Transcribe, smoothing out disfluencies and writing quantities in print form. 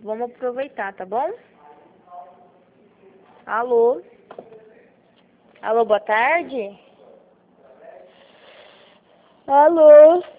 vamos aproveitar, tá bom? Alô? Alô, boa tarde? Alô?